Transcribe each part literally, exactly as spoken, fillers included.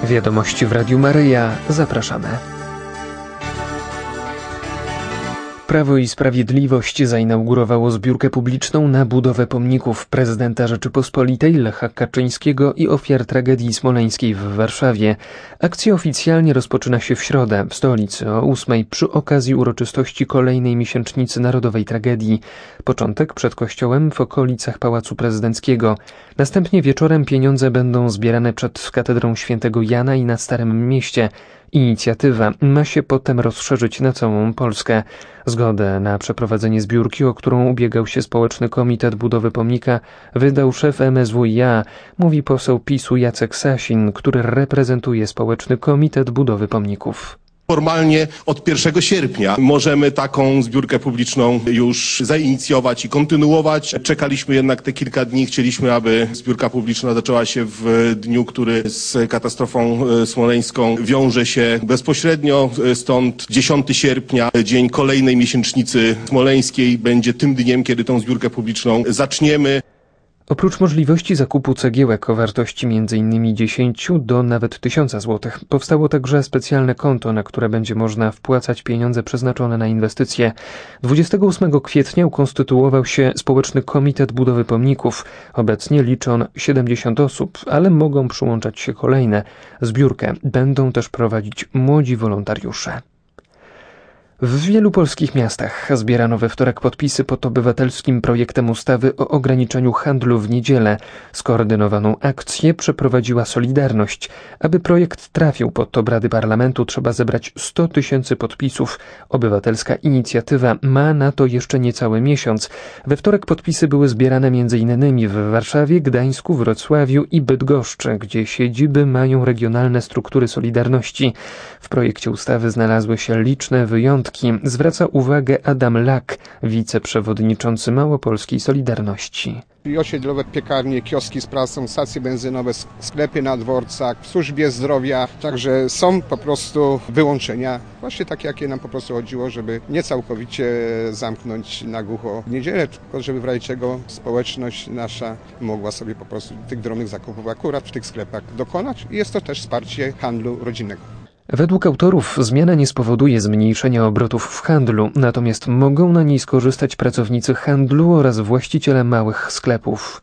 Wiadomości w Radiu Maryja. Zapraszamy. Prawo i Sprawiedliwość zainaugurowało zbiórkę publiczną na budowę pomników prezydenta Rzeczypospolitej Lecha Kaczyńskiego i ofiar tragedii smoleńskiej w Warszawie. Akcja oficjalnie rozpoczyna się w środę w stolicy o ósmej przy okazji uroczystości kolejnej miesięcznicy narodowej tragedii. Początek przed kościołem w okolicach Pałacu Prezydenckiego. Następnie wieczorem pieniądze będą zbierane przed katedrą Świętego Jana i na Starym Mieście. Inicjatywa ma się potem rozszerzyć na całą Polskę. Zgodę na przeprowadzenie zbiórki, o którą ubiegał się Społeczny Komitet Budowy Pomnika, wydał szef M S W i A, mówi poseł PiS-u Jacek Sasin, który reprezentuje Społeczny Komitet Budowy Pomników. Formalnie od pierwszego sierpnia możemy taką zbiórkę publiczną już zainicjować i kontynuować. Czekaliśmy jednak te kilka dni. Chcieliśmy, aby zbiórka publiczna zaczęła się w dniu, który z katastrofą smoleńską wiąże się bezpośrednio. Stąd dziesiątego sierpnia, dzień kolejnej miesięcznicy smoleńskiej, będzie tym dniem, kiedy tą zbiórkę publiczną zaczniemy. Oprócz możliwości zakupu cegiełek o wartości między innymi dziesięć do nawet tysiąca złotych, powstało także specjalne konto, na które będzie można wpłacać pieniądze przeznaczone na inwestycje. dwudziestego ósmego kwietnia ukonstytuował się Społeczny Komitet Budowy Pomników. Obecnie liczy on siedemdziesiąt osób, ale mogą przyłączać się kolejne. Zbiórkę będą też prowadzić młodzi wolontariusze. W wielu polskich miastach zbierano we wtorek podpisy pod obywatelskim projektem ustawy o ograniczeniu handlu w niedzielę. Skoordynowaną akcję przeprowadziła Solidarność. Aby projekt trafił pod obrady parlamentu, trzeba zebrać sto tysięcy podpisów. Obywatelska inicjatywa ma na to jeszcze niecały miesiąc. We wtorek podpisy były zbierane między innymi w Warszawie, Gdańsku, Wrocławiu i Bydgoszczy, gdzie siedziby mają regionalne struktury Solidarności. W projekcie ustawy znalazły się liczne wyjątki. Zwraca uwagę Adam Lak, wiceprzewodniczący Małopolskiej Solidarności. I osiedlowe piekarnie, kioski z prasą, stacje benzynowe, sklepy na dworcach, w służbie zdrowia. Także są po prostu wyłączenia, właśnie takie, jakie nam po prostu chodziło, żeby nie całkowicie zamknąć na głucho w niedzielę, tylko żeby w razie czego społeczność nasza mogła sobie po prostu tych drobnych zakupów akurat w tych sklepach dokonać. I jest to też wsparcie handlu rodzinnego. Według autorów zmiana nie spowoduje zmniejszenia obrotów w handlu, natomiast mogą na niej skorzystać pracownicy handlu oraz właściciele małych sklepów.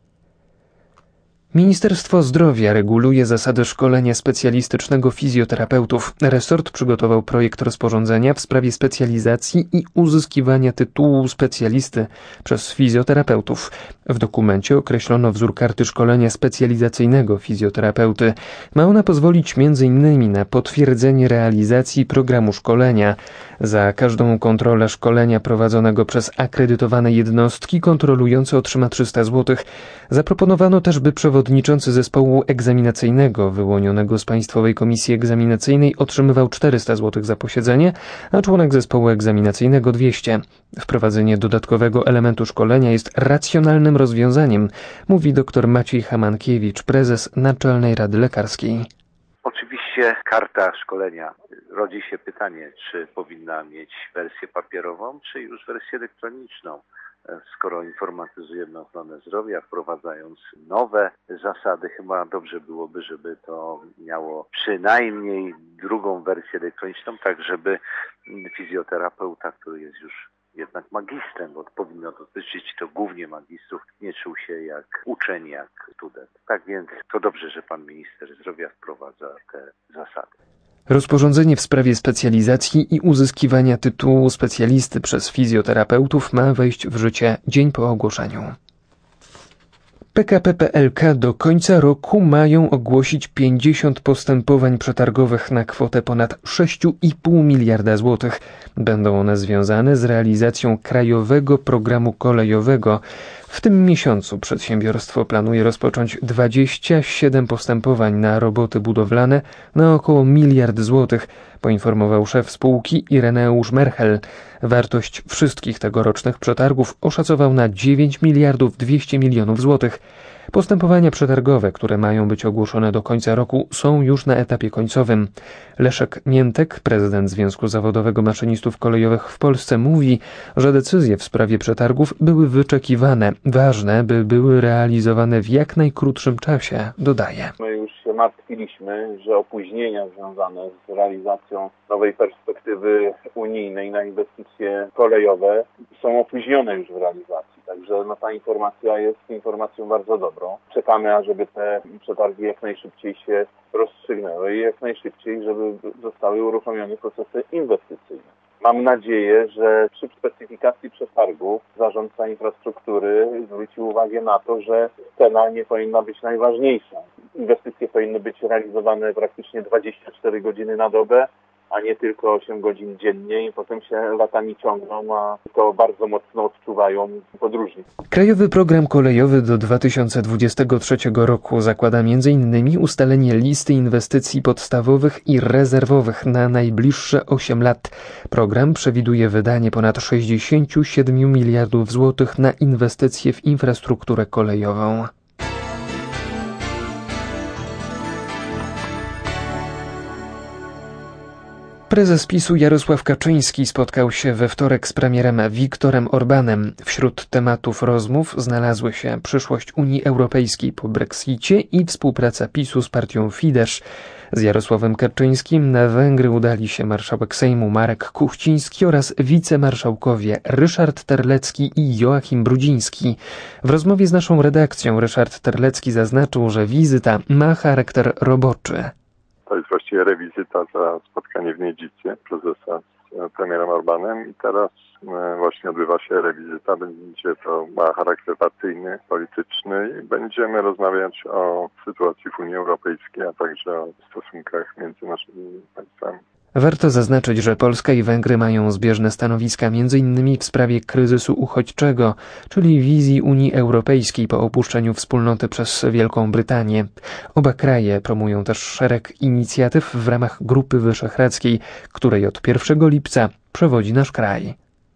Ministerstwo Zdrowia reguluje zasady szkolenia specjalistycznego fizjoterapeutów. Resort przygotował projekt rozporządzenia w sprawie specjalizacji i uzyskiwania tytułu specjalisty przez fizjoterapeutów. W dokumencie określono wzór karty szkolenia specjalizacyjnego fizjoterapeuty. Ma ona pozwolić między innymi na potwierdzenie realizacji programu szkolenia. Za każdą kontrolę szkolenia prowadzonego przez akredytowane jednostki kontrolujące otrzyma trzysta złotych. Zaproponowano też, by przewodniczący zespołu egzaminacyjnego wyłonionego z Państwowej Komisji Egzaminacyjnej otrzymywał czterysta złotych za posiedzenie, a członek zespołu egzaminacyjnego dwieście. Wprowadzenie dodatkowego elementu szkolenia jest racjonalnym rozwiązaniem, mówi dr Maciej Hamankiewicz, prezes Naczelnej Rady Lekarskiej. Oczywiście karta szkolenia. Rodzi się pytanie, czy powinna mieć wersję papierową, czy już wersję elektroniczną. Skoro informatyzujemy ochronę zdrowia, wprowadzając nowe zasady, chyba dobrze byłoby, żeby to miało przynajmniej drugą wersję elektroniczną, tak żeby fizjoterapeuta, który jest już jednak magistrem, bo powinno dotyczyć to głównie magistrów, nie czuł się jak uczeń, jak student. Tak więc to dobrze, że pan minister zdrowia wprowadza te zasady. Rozporządzenie w sprawie specjalizacji i uzyskiwania tytułu specjalisty przez fizjoterapeutów ma wejść w życie dzień po ogłoszeniu. P K P P L K do końca roku mają ogłosić pięćdziesiąt postępowań przetargowych na kwotę ponad sześć i pół miliarda złotych. Będą one związane z realizacją Krajowego Programu Kolejowego. W tym miesiącu przedsiębiorstwo planuje rozpocząć dwadzieścia siedem postępowań na roboty budowlane na około miliard złotych, poinformował szef spółki Ireneusz Merchel. Wartość wszystkich tegorocznych przetargów oszacował na dziewięć miliardów dwieście milionów złotych. Postępowania przetargowe, które mają być ogłoszone do końca roku, są już na etapie końcowym. Leszek Miętek, prezydent Związku Zawodowego Maszynistów Kolejowych w Polsce, mówi, że decyzje w sprawie przetargów były wyczekiwane. Ważne, by były realizowane w jak najkrótszym czasie, dodaje. My już martwiliśmy, że opóźnienia związane z realizacją nowej perspektywy unijnej na inwestycje kolejowe są opóźnione już w realizacji. Także no, ta informacja jest informacją bardzo dobrą. Czekamy, ażeby te przetargi jak najszybciej się rozstrzygnęły i jak najszybciej, żeby zostały uruchomione procesy inwestycyjne. Mam nadzieję, że przy specyfikacji przetargu zarządca infrastruktury zwrócił uwagę na to, że cena nie powinna być najważniejsza. Inwestycje powinny być realizowane praktycznie dwadzieścia cztery godziny na dobę, a nie tylko osiem godzin dziennie i potem się latami ciągną, a to bardzo mocno odczuwają podróżni. Krajowy Program Kolejowy do dwa tysiące dwudziestego trzeciego roku zakłada między innymi ustalenie listy inwestycji podstawowych i rezerwowych na najbliższe osiem lat. Program przewiduje wydanie ponad sześćdziesiąt siedem miliardów złotych na inwestycje w infrastrukturę kolejową. Prezes PiSu Jarosław Kaczyński spotkał się we wtorek z premierem Viktorem Orbánem. Wśród tematów rozmów znalazły się przyszłość Unii Europejskiej po Brexicie i współpraca PiSu z partią Fidesz. Z Jarosławem Kaczyńskim na Węgry udali się marszałek Sejmu Marek Kuchciński oraz wicemarszałkowie Ryszard Terlecki i Joachim Brudziński. W rozmowie z naszą redakcją Ryszard Terlecki zaznaczył, że wizyta ma charakter roboczy. To jest właściwie rewizyta za spotkanie w Niedicy prezesa z premierem Orbánem i teraz właśnie odbywa się rewizyta. Będzie to ma charakter partyjny, polityczny i będziemy rozmawiać o sytuacji w Unii Europejskiej, a także o stosunkach między naszymi państwami. Warto zaznaczyć, że Polska i Węgry mają zbieżne stanowiska między innymi w sprawie kryzysu uchodźczego, czyli wizji Unii Europejskiej po opuszczeniu wspólnoty przez Wielką Brytanię. Oba kraje promują też szereg inicjatyw w ramach Grupy Wyszehradzkiej, której od pierwszego lipca przewodzi nasz kraj.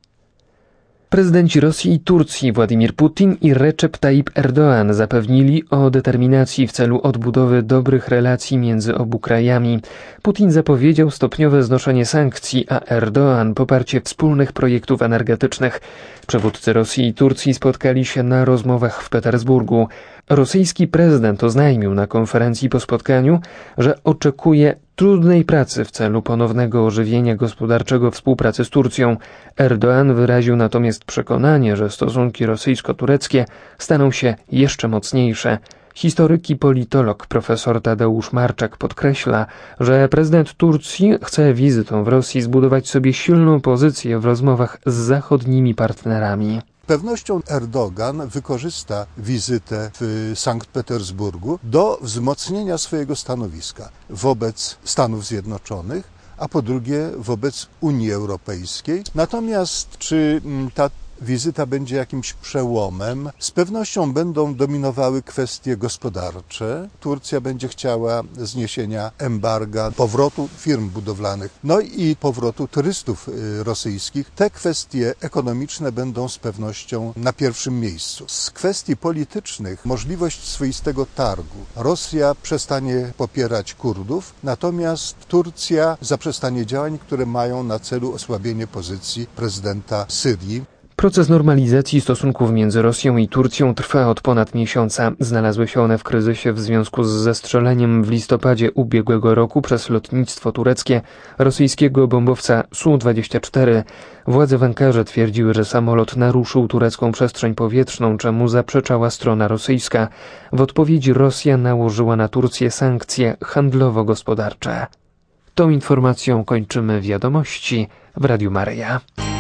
Prezydenci Rosji i Turcji Władimir Putin i Recep Tayyip Erdoğan zapewnili o determinacji w celu odbudowy dobrych relacji między obu krajami. Putin zapowiedział stopniowe znoszenie sankcji, a Erdoğan poparcie wspólnych projektów energetycznych. Przywódcy Rosji i Turcji spotkali się na rozmowach w Petersburgu. Rosyjski prezydent oznajmił na konferencji po spotkaniu, że oczekuje trudnej pracy w celu ponownego ożywienia gospodarczego współpracy z Turcją. Erdoğan wyraził natomiast przekonanie, że stosunki rosyjsko-tureckie staną się jeszcze mocniejsze. Historyk i politolog profesor Tadeusz Marczak podkreśla, że prezydent Turcji chce wizytą w Rosji zbudować sobie silną pozycję w rozmowach z zachodnimi partnerami. Z pewnością Erdogan wykorzysta wizytę w Sankt Petersburgu do wzmocnienia swojego stanowiska wobec Stanów Zjednoczonych, a po drugie wobec Unii Europejskiej. Natomiast czy ta wizyta będzie jakimś przełomem? Z pewnością będą dominowały kwestie gospodarcze. Turcja będzie chciała zniesienia embarga, powrotu firm budowlanych, no i powrotu turystów rosyjskich. Te kwestie ekonomiczne będą z pewnością na pierwszym miejscu. Z kwestii politycznych możliwość swoistego targu. Rosja przestanie popierać Kurdów, natomiast Turcja zaprzestanie działań, które mają na celu osłabienie pozycji prezydenta Syrii. Proces normalizacji stosunków między Rosją i Turcją trwa od ponad miesiąca. Znalazły się one w kryzysie w związku z zestrzeleniem w listopadzie ubiegłego roku przez lotnictwo tureckie rosyjskiego bombowca S U dwadzieścia cztery. Władze w Ankarze twierdziły, że samolot naruszył turecką przestrzeń powietrzną, czemu zaprzeczała strona rosyjska. W odpowiedzi Rosja nałożyła na Turcję sankcje handlowo-gospodarcze. Tą informacją kończymy wiadomości w Radiu Maryja.